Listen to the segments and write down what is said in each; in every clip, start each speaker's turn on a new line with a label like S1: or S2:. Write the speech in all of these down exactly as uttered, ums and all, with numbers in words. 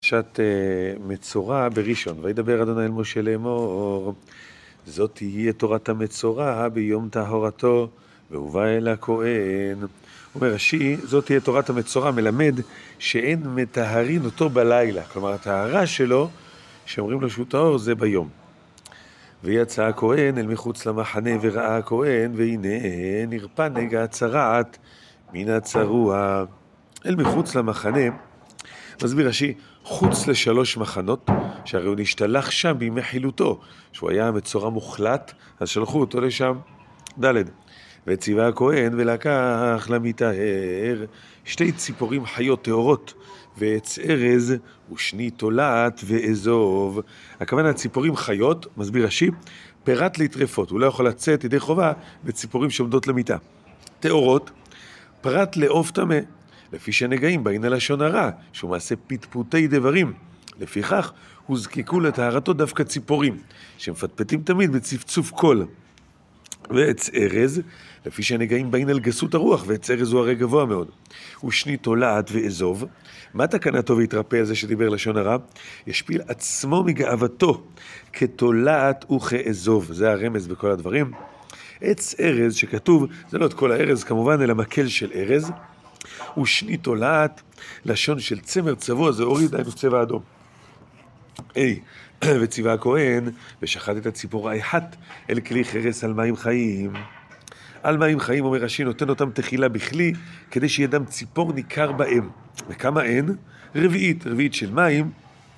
S1: פרשת מצורע בראשון. וידבר אדוני אל משה לאמור, זאת תהיה תורת המצורע ביום טהרתו, והובא אל הכהן. אומר רש"י, זאת תהיה תורת המצורע, מלמד שאין מטהרין אותו בלילה. כלומר, הטהרה שלו, שאומרים לו שהוא טהור, זה ביום. ויצא הכהן אל מחוץ למחנה וראה הכהן, והנה נרפא נגע הצרעת מן הצרוע. אל מחוץ למחנה, מסביר רש"י, חוץ לשלוש מחנות, שהרי הוא נשתלח שם בימי חילותו, שהוא היה מצורע מוחלט, אז שלחו אותו לשם. ד' וציווה הכהן ולקח למטהר שתי ציפורים חיות טהורות, ועץ ארז ושני תולעת ואזוב. הכוונה ציפורים חיות, מסביר רש"י, פרט לטרפות, הוא לא יכול לצאת ידי חובה בציפורים שעומדות למיטה. טהורות, פרט לעוף טמא, לפי שנגעים באין הלשון הרע, שהוא מעשה פטפוטי דברים. לפיכך הוזקקו לטהרתו דווקא ציפורים, שמפטפטים תמיד בצפצוף קול. ועץ ארז, לפי שנגעים באין על גסות הרוח, ועץ ארז הוא הרי גבוה מאוד. ושני תולעת ואזוב. מה תקנתו והתרפא על זה שדיבר לשון הרע? ישפיל עצמו מגאוותו, כתולעת וכאזוב. זה הרמז בכל הדברים. עץ ארז שכתוב, זה לא את כל הארז כמובן, אלא מקל של ארז. ושני תולעת, לשון של צמר צבוע, זה אורי דיינו צבע אדום. היי, וציווה הכהן, ושחט את הציפור האחת אל כלי חרס על מים חיים. על מים חיים, אומר רש"י, נותן אותם תחילה בכלי, כדי שידם ציפור ניכר בהם. וכמה אין? רביעית, רביעית של מים,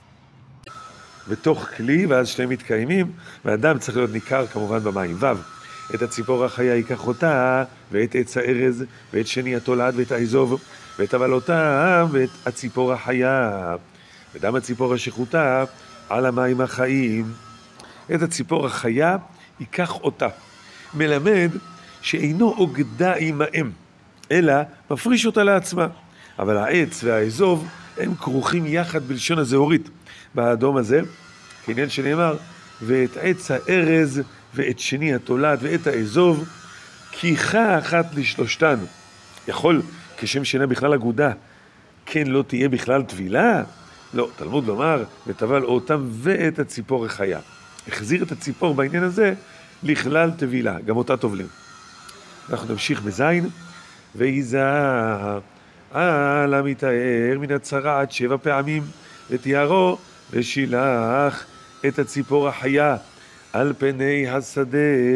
S1: בתוך כלי, ואז שניהם מתקיימים, והדם צריך להיות ניכר כמובן במים. ו' את הציפור החיה ייקח אותה, ואת עץ הארז, ואת שני התולעת, ואת האזוב, ואת הבלותם, ואת הציפור החיה, ודם הציפור השחוטה על המים החיים. את הציפור החיה ייקח אותה. מלמד שאינו אוגדה עמהם, אלא מפריש אותה לעצמה. אבל העץ והאזוב הם כרוכים יחד בלשון הזהורית. באדום הזה, כעניין שנאמר, ואת עץ הארז, ואת שני התולעת, ואת האזוב, כיחה אחת לשלושתן. יכול, כשם שאינה בכלל אגודה, כן לא תהיה בכלל טבילה? לא, תלמוד לומר, וטבל אותם ואת הציפור החיה. החזיר את הציפור בעניין הזה לכלל טבילה, גם אותה טובלים. אנחנו נמשיך בזין, ויזהר על המטהר מן הצרעת שבע פעמים, ותיארו ושילח את הציפור החיה על פני השדה,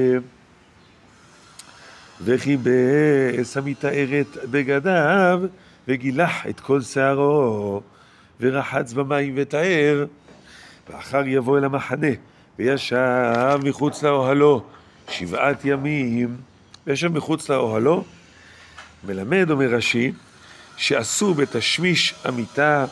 S1: וכיבס המטהרת בגדיו, וגילח את כל שערו, ורחץ במים וטהר. ואחר יבוא אל המחנה, וישב מחוץ לאוהלו שבעת ימים. וישב מחוץ לאוהלו, מלמד, אומר רש"י, שעשו בתשמיש המיטה,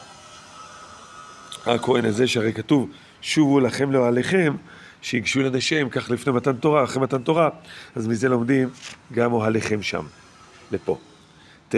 S1: הכהן הזה שהרי כתוב, שובו לכם לאוהליכם, שיגשו לנשיהם, כך לפני מתן תורה, אחרי מתן תורה, אז מזה לומדים גם אוהליכם שם, לפה. ת'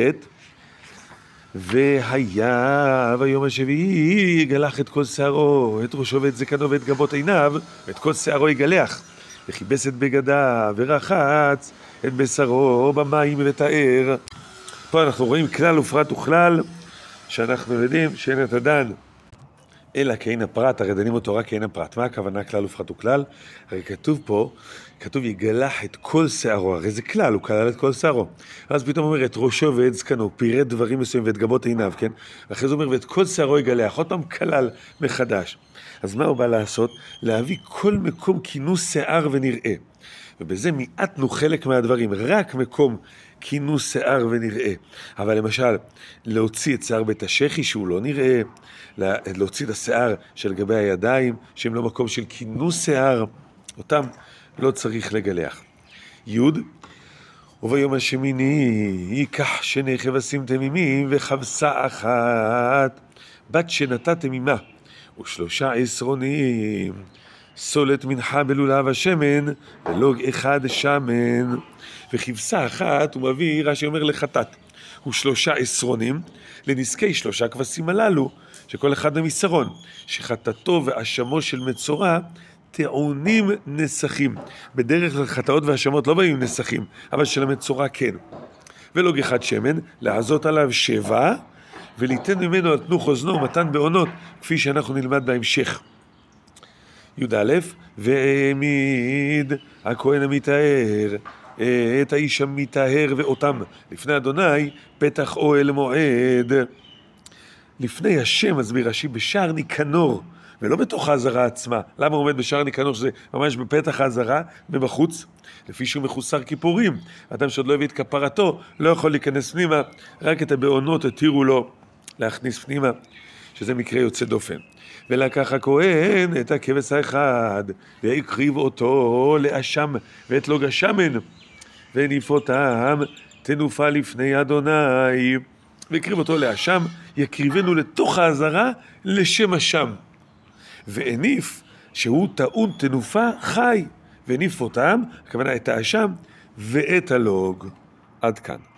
S1: והיה ביום השביעי יגלח את כל שערו, את ראשו ואת זקנו ואת גבות עיניו, ואת כל שערו יגלח, וכיבס את בגדיו, ורחץ את בשרו במים וטהר. פה אנחנו רואים כלל ופרט וכלל, שאנחנו יודעים שאין את הדן אלא כאין הפרט, הרי דנים אותו רק כאין הפרט. מה הכוונה כלל ופרט וכלל? הרי כתוב פה, כתוב יגלח את כל שערו, הרי זה כלל, הוא כלל את כל שערו. אז פתאום אומר את ראשו ואת זקנו, פירט דברים מסוימים ואת גבות עיניו, כן? ואחרי זה אומר ואת כל שערו יגלח, עוד פעם כלל מחדש. אז מה הוא בא לעשות? להביא כל מקום כינוס שיער ונראה. ובזה מיעטנו חלק מהדברים, רק מקום כינוס שיער ונראה. אבל למשל, להוציא את שיער בית השחי שהוא לא נראה, להוציא את השיער של גבי הידיים, שהם לא מקום של כינוס שיער, אותם לא צריך לגלח. י' וביום השמיני ייקח שני כבשים תמימים וכבשה אחת, בת שנתה תמימה, ושלושה עשרונים, סולת מנחה בלולב השמן, ולוג אחד שמן, וכבשה אחת הוא מביא, רש"י אומר לחטאת, ושלושה עשרונים, לנזקי שלושה כבשים הללו, שכל אחד במסרון, שחטאתו ואשמו של מצורע טעונים נסכים. בדרך כלל חטאות ואשמות לא באים נסכים, אבל של המצורע כן. ולוג אחד שמן, לעזות עליו שבע, וליתן ממנו על תנוך אוזנו מתן בעונות, כפי שאנחנו נלמד בהמשך. י"א, והעמיד הכהן המטהר את האיש המטהר ואותם לפני אדוני פתח אוהל מועד. לפני השם, מסביר רש"י, בשער ניקנור, ולא בתוך העזרה עצמה. למה הוא עומד בשער ניקנור, שזה ממש בפתח העזרה, מבחוץ? לפי שהוא מחוסר כיפורים. אדם שעוד לא הביא את כפרתו, לא יכול להיכנס פנימה, רק את הבעונות התירו לו להכניס פנימה, שזה מקרה יוצא דופן. ולקח הכהן את הכבש האחד, והקריב אותו לאשם, ואת לו גשמן, וניף אותם תנופה לפני אדוני, והקריב אותו לאשם, יקריבנו לתוך העזרה לשם אשם. והניף, שהוא טעון תנופה חי, והניף אותם, הכוונה את האשם, ואת הלוג. עד כאן.